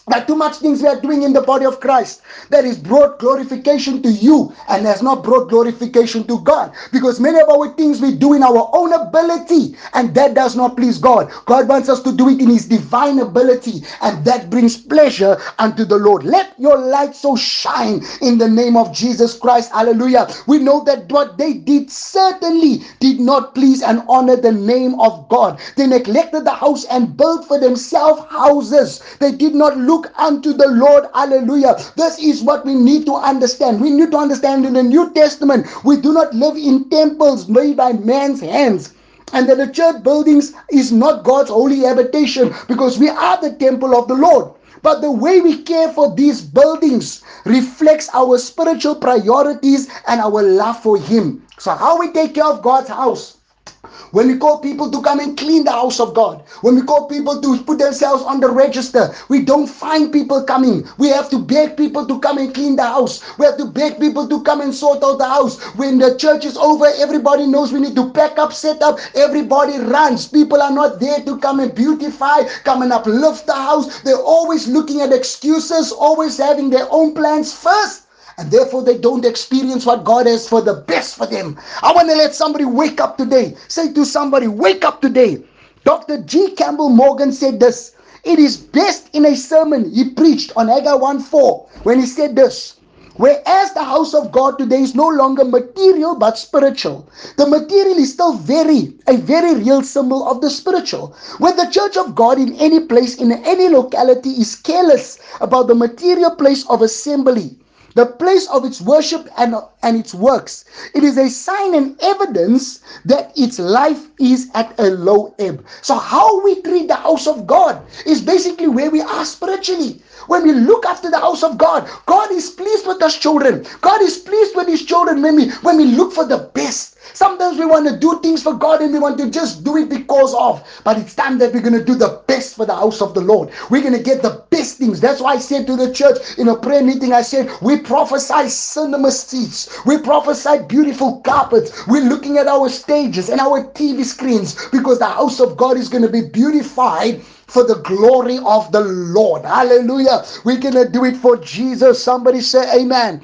There are too much things we are doing in the body of Christ that is brought glorification to you and has not brought glorification to God. Because many of our things we do in our own ability, and that does not please God. God wants us to do it in His divine ability, and that brings pleasure unto the Lord. Let your light so shine in the name of Jesus Christ. Hallelujah. We know that what they did certainly did not please and honor the name of God. They neglected the house and built for themselves houses. They did not look unto the Lord. Hallelujah. This is what we need to understand. We need to understand in the New Testament, we do not live in temples made by man's hands. And that the church buildings is not God's holy habitation, because we are the temple of the Lord. But the way we care for these buildings reflects our spiritual priorities and our love for Him. So how we take care of God's house, when we call people to come and clean the house of God, when we call people to put themselves on the register, we don't find people coming. We have to beg people to come and clean the house. We have to beg people to come and sort out the house. When the church is over, everybody knows we need to pack up, set up. Everybody runs. People are not there to come and beautify, come and uplift the house. They're always looking at excuses, always having their own plans first. And therefore they don't experience what God has for the best for them. I want to let somebody wake up today. Say to somebody, wake up today. Doctor G. Campbell Morgan said this. It is best in a sermon he preached on Haggai one four when he said this. Whereas the house of God today is no longer material but spiritual. The material is still very, a very real symbol of the spiritual. When the church of God in any place, in any locality is careless about the material place of assembly, the place of its worship and, and its works, it is a sign and evidence that its life is at a low ebb. So how we treat the house of God is basically where we are spiritually. When we look after the house of God, God is pleased with us children. God is pleased with His children when we, when we look for the best. Sometimes we want to do things for God and we want to just do it because of. But it's time that we're going to do the best for the house of the Lord. We're going to get the best things. That's why I said to the church in a prayer meeting, I said, we prophesy cinema seats. We prophesy beautiful carpets. We're looking at our stages and our T V screens because the house of God is going to be beautified for the glory of the Lord. Hallelujah. We're going to do it for Jesus. Somebody say amen.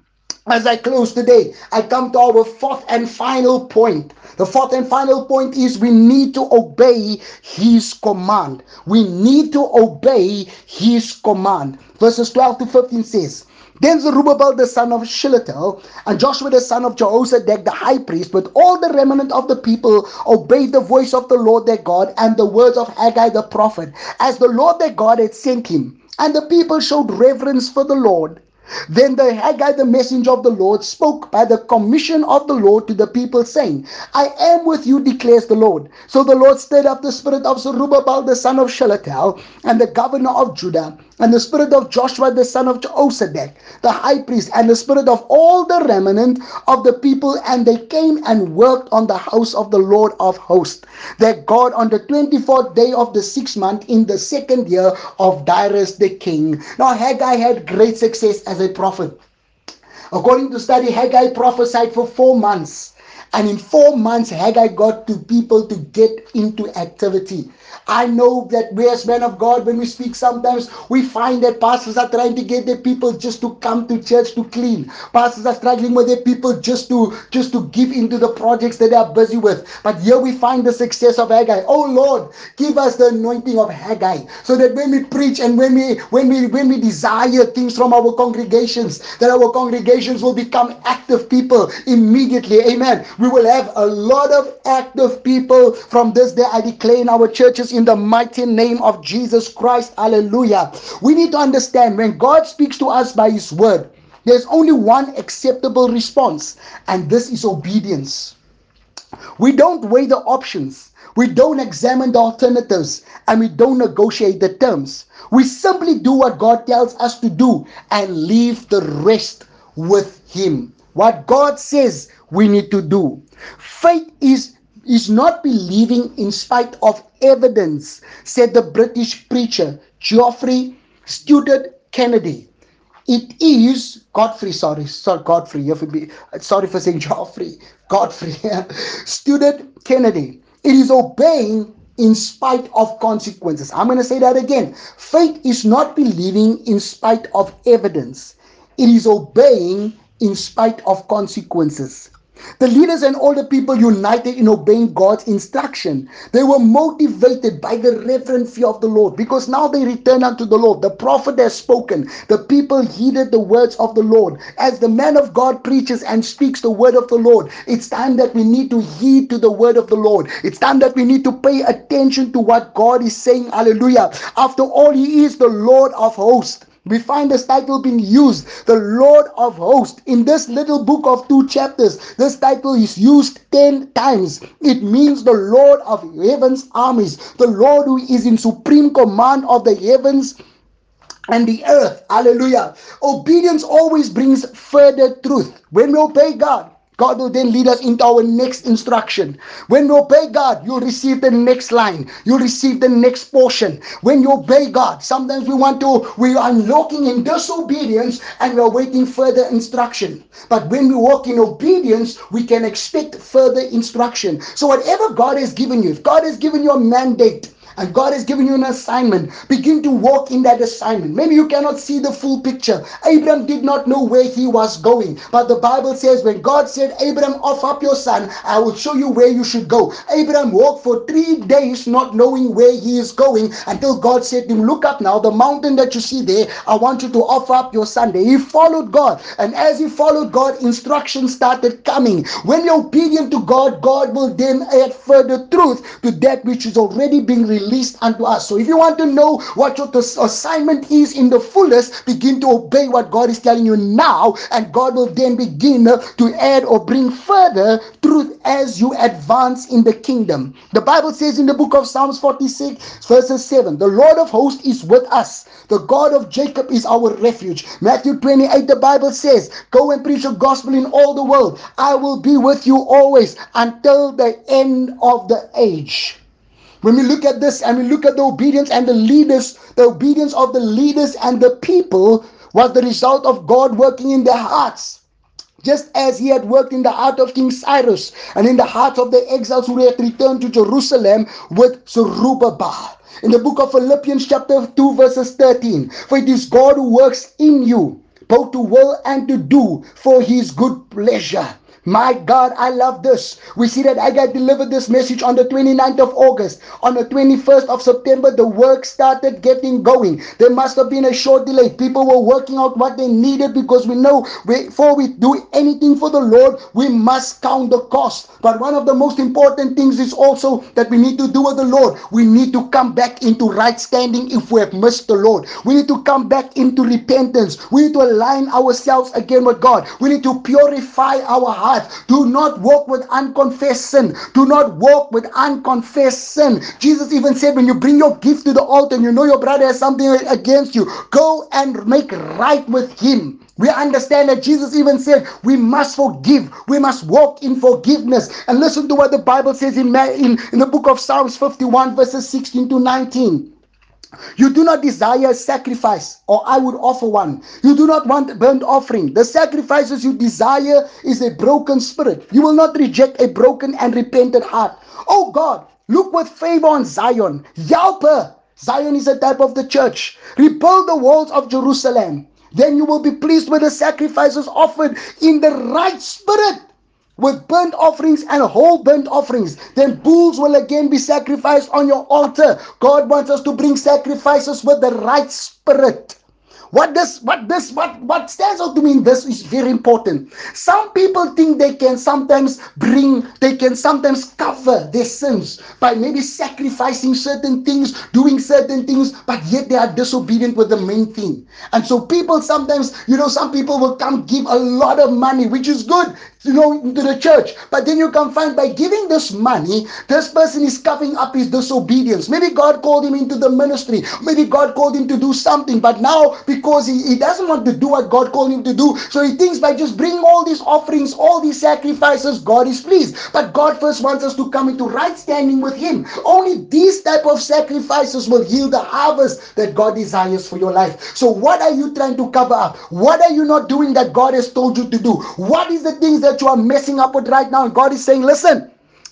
As I close today, I come to our fourth and final point. The fourth and final point is we need to obey His command. We need to obey His command. Verses twelve to fifteen says, Then Zerubbabel the son of Shealtiel and Joshua the son of Jehozadak the high priest with all the remnant of the people obeyed the voice of the Lord their God and the words of Haggai the prophet, as the Lord their God had sent him. And the people showed reverence for the Lord. Then the Haggai, the messenger of the Lord, spoke by the commission of the Lord to the people, saying, I am with you, declares the Lord. So the Lord stirred up the spirit of Zerubbabel, the son of Shealtiel, and the governor of Judah, and the spirit of Joshua, the son of Jehozadak, the high priest, and the spirit of all the remnant of the people, and they came and worked on the house of the Lord of hosts, their God, on the twenty-fourth day of the sixth month, in the second year of Darius the king. Now Haggai had great success as a prophet. According to study, Haggai prophesied for four months. And in four months, Haggai got to people to get into activity. I know that we as men of God, when we speak, sometimes we find that pastors are trying to get their people just to come to church to clean. Pastors are struggling with their people just to just to give into the projects that they are busy with. But here we find the success of Haggai. Oh Lord, give us the anointing of Haggai, so that when we preach and when we when we when we desire things from our congregations, that our congregations will become active people immediately. Amen. We will have a lot of active people from this day, I declare, in our churches, in the mighty name of Jesus Christ. Hallelujah. We need to understand, when God speaks to us by His word, there's only one acceptable response, and this is obedience. We don't weigh the options. We don't examine the alternatives, and we don't negotiate the terms. We simply do what God tells us to do and leave the rest with Him. What God says we need to do. Faith is, is not believing in spite of evidence, said the British preacher Geoffrey Stuart Kennedy. It is Godfrey, sorry, sorry, Godfrey. You have to be sorry for saying Geoffrey. Godfrey, Stuart Kennedy. It is obeying in spite of consequences. I'm going to say that again. Faith is not believing in spite of evidence, it is obeying in spite of consequences. The leaders and all the people united in obeying God's instruction. They were motivated by the reverent fear of the Lord, because now they return unto the Lord. The prophet has spoken. The people heeded the words of the Lord. As the man of God preaches and speaks the word of the Lord, it's time that we need to heed to the word of the Lord. It's time that we need to pay attention to what God is saying. Hallelujah. After all, He is the Lord of hosts. We find this title being used, the Lord of Hosts. In this little book of two chapters, this title is used ten times. It means the Lord of heaven's armies, the Lord who is in supreme command of the heavens and the earth. Hallelujah. Obedience always brings further truth. When we obey God, God will then lead us into our next instruction. When you obey God, you'll receive the next line. You'll receive the next portion. When you obey God, sometimes we want to, we are walking in disobedience and we are waiting further instruction. But when we walk in obedience, we can expect further instruction. So whatever God has given you, if God has given you a mandate, and God has given you an assignment, begin to walk in that assignment. Maybe you cannot see the full picture. Abraham did not know where he was going. But the Bible says when God said, Abraham, offer up your son, I will show you where you should go. Abraham walked for three days not knowing where he is going until God said to him, look up now, the mountain that you see there, I want you to offer up your son there. He followed God. And as he followed God, instructions started coming. When you're obedient to God, God will then add further truth to that which is already being released released unto us. So if you want to know what your assignment is in the fullest, begin to obey what God is telling you now, and God will then begin to add or bring further truth as you advance in the kingdom. The Bible says in the book of Psalms forty-six verses seven, the Lord of hosts is with us. The God of Jacob is our refuge. Matthew twenty-eight, the Bible says, go and preach the gospel in all the world. I will be with you always until the end of the age. When we look at this and we look at the obedience and the leaders, the obedience of the leaders and the people was the result of God working in their hearts. Just as he had worked in the heart of King Cyrus and in the heart of the exiles who had returned to Jerusalem with Zerubbabel. In the book of Philippians chapter two verses thirteen, for it is God who works in you, both to will and to do for his good pleasure. My God, I love this. We see that Haggai delivered this message on the twenty-ninth of August. On the twenty-first of September, the work started getting going. There must have been a short delay. People were working out what they needed, because we know before we do anything for the Lord, we must count the cost. But one of the most important things is also that we need to do with the Lord. We need to come back into right standing if we have missed the Lord. We need to come back into repentance. We need to align ourselves again with God. We need to purify our heart. Do not walk with unconfessed sin. Do not walk with unconfessed sin. Jesus even said, when you bring your gift to the altar and you know your brother has something against you, go and make right with him. We understand that Jesus even said we must forgive. We must walk in forgiveness. And listen to what the Bible says in, in, in the book of Psalms fifty-one verses sixteen to nineteen. You do not desire sacrifice, or I would offer one. You do not want burnt offering. The sacrifices you desire is a broken spirit. You will not reject a broken and repentant heart. Oh God, look with favor on Zion. Help her. Zion is a type of the church. Rebuild the walls of Jerusalem. Then you will be pleased with the sacrifices offered in the right spirit, with burnt offerings and whole burnt offerings. Then bulls will again be sacrificed on your altar. God wants us to bring sacrifices with the right spirit. What this, what this, what, what stands out to me in this is very important. Some people think they can sometimes bring, they can sometimes cover their sins by maybe sacrificing certain things, doing certain things, but yet they are disobedient with the main thing. And so people sometimes, you know, some people will come give a lot of money, which is good, you know, into the church. But then you can find by giving this money, this person is covering up his disobedience. Maybe God called him into the ministry. Maybe God called him to do something. But now, because he, he doesn't want to do what God called him to do, so he thinks by just bringing all these offerings, all these sacrifices, God is pleased. But God first wants us to come into right standing with him. Only these type of sacrifices will yield the harvest that God desires for your life. So what are you trying to cover up? What are you not doing that God has told you to do? What is the things that you are messing up with right now? And God is saying, listen,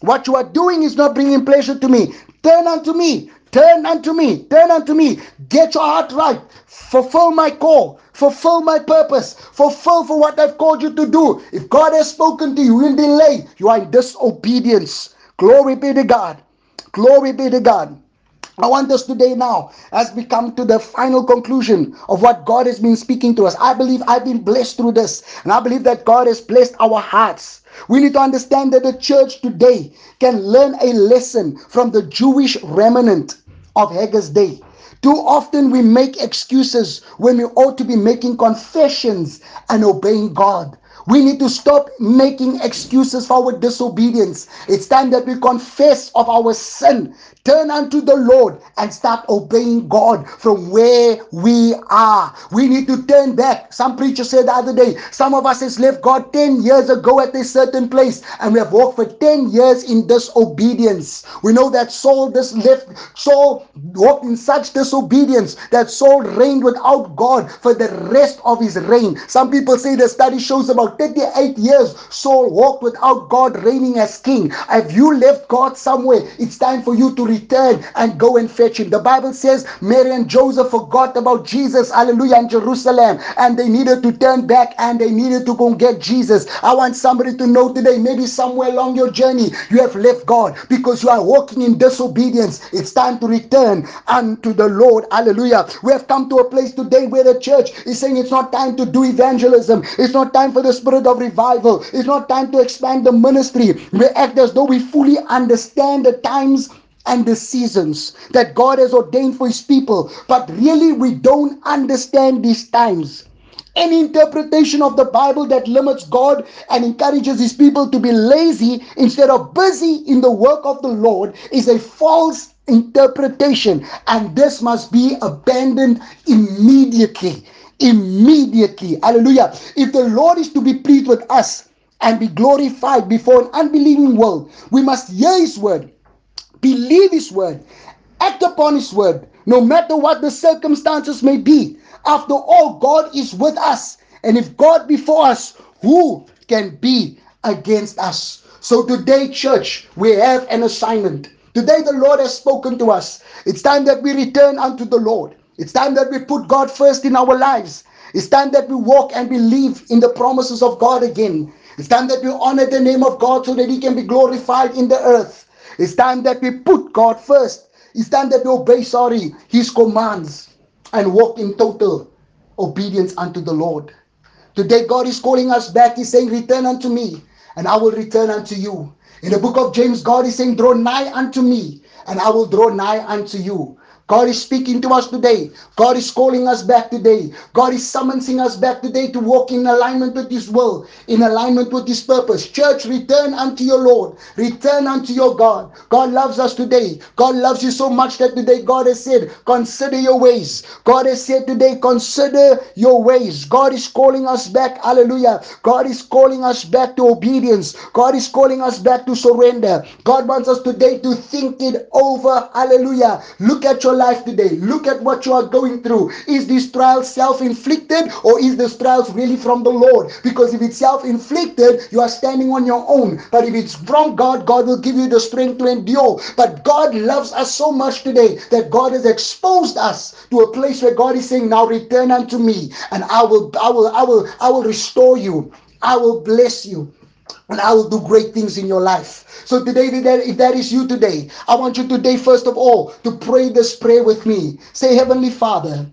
What you are doing is not bringing pleasure to me. Turn unto me. Turn unto me. Turn unto me. Get your heart right. Fulfill my call. Fulfill my purpose. Fulfill for what I've called you to do. If God has spoken to you in delay, you are in disobedience. Glory be to God. Glory be to God. I want us today now, as we come to the final conclusion of what God has been speaking to us. I believe I've been blessed through this, and I believe that God has blessed our hearts. We need to understand that the church today can learn a lesson from the Jewish remnant of Hagar's day. Too often we make excuses when we ought to be making confessions and obeying God. We need to stop making excuses for our disobedience. It's time that we confess of our sin, turn unto the Lord, and start obeying God from where we are. We need to turn back. Some preacher said the other day, some of us has left God ten years ago at a certain place, and we have walked for ten years in disobedience. We know that Saul this left, Saul walked in such disobedience that Saul reigned without God for the rest of his reign. Some people say the study shows about thirty-eight years Saul walked without God reigning as king. Have you left God somewhere? It's time for you to return and go and fetch him. The Bible says Mary and Joseph forgot about Jesus, hallelujah, in Jerusalem, and they needed to turn back and they needed to go and get Jesus. I want somebody to know today, maybe somewhere along your journey you have left God because you are walking in disobedience. It's time to return unto the Lord. Hallelujah. We have come to a place today where the church is saying it's not time to do evangelism. It's not time for the spirit of revival. It's not time to expand the ministry. We act as though we fully understand the times and the seasons that God has ordained for his people, but really we don't understand these times. Any interpretation of the Bible that limits God and encourages his people to be lazy instead of busy in the work of the Lord is a false interpretation, and this must be abandoned immediately. Immediately. Hallelujah. If the Lord is to be pleased with us and be glorified before an unbelieving world, we must hear his word, believe his word, act upon his word, no matter what the circumstances may be. After all, God is with us. And if God be for us, who can be against us? So today, church, we have an assignment. Today, the Lord has spoken to us. It's time that we return unto the Lord. It's time that we put God first in our lives. It's time that we walk and believe in the promises of God again. It's time that we honor the name of God so that he can be glorified in the earth. It's time that we put God first. It's time that we obey, sorry, his commands and walk in total obedience unto the Lord. Today, God is calling us back. He's saying, return unto me, and I will return unto you. In the book of James, God is saying, draw nigh unto me, and I will draw nigh unto you. God is speaking to us today. God is calling us back today. God is summoning us back today to walk in alignment with his will, in alignment with his purpose. Church, return unto your Lord. Return unto your God. God loves us today. God loves you so much that today God has said, consider your ways. God has said today, consider your ways. God is calling us back. Hallelujah. God is calling us back to obedience. God is calling us back to surrender. God wants us today to think it over. Hallelujah. Look at your life today. Look at what you are going through. Is this trial self-inflicted, or is this trial really from the Lord? Because if it's self-inflicted, you are standing on your own. But if it's from God, God will give you the strength to endure. But God loves us so much today that God has exposed us to a place where God is saying, now return unto me, and I will, I will, I will, I will restore you. I will bless you. And I will do great things in your life. So today, if that, if that is you today, I want you today, first of all, to pray this prayer with me. Say, Heavenly Father,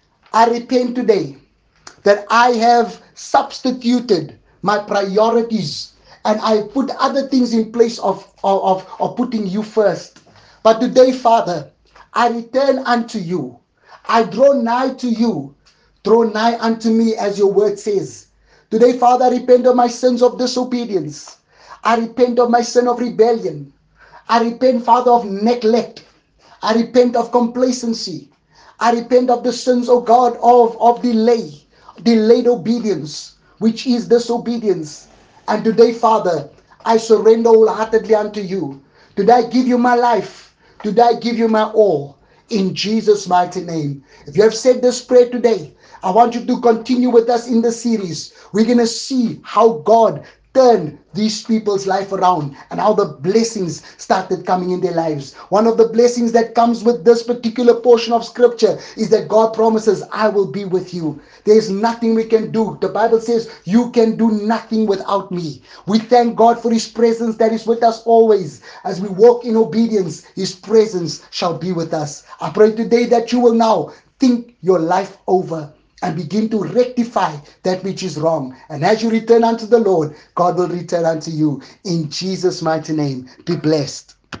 I repent today that I have substituted my priorities and I put other things in place of, of, of, of putting you first. But today, Father, I return unto you. I draw nigh to you. Draw nigh unto me, as your word says. Today, Father, I repent of my sins of disobedience. I repent of my sin of rebellion. I repent, Father, of neglect. I repent of complacency. I repent of the sins, oh God, of, of delay, delayed obedience, which is disobedience. And today, Father, I surrender wholeheartedly unto you. Today, I give you my life. Today, I give you my all. In Jesus' mighty name. If you have said this prayer today, I want you to continue with us in the series. We're going to see how God turn these people's life around, and how the blessings started coming in their lives. One of the blessings that comes with this particular portion of scripture is that God promises, I will be with you. There's nothing we can do. The Bible says, you can do nothing without me. We thank God for his presence that is with us always. As we walk in obedience, his presence shall be with us. I pray today that you will now think your life over and begin to rectify that which is wrong. And as you return unto the Lord, God will return unto you. In Jesus' mighty name, be blessed.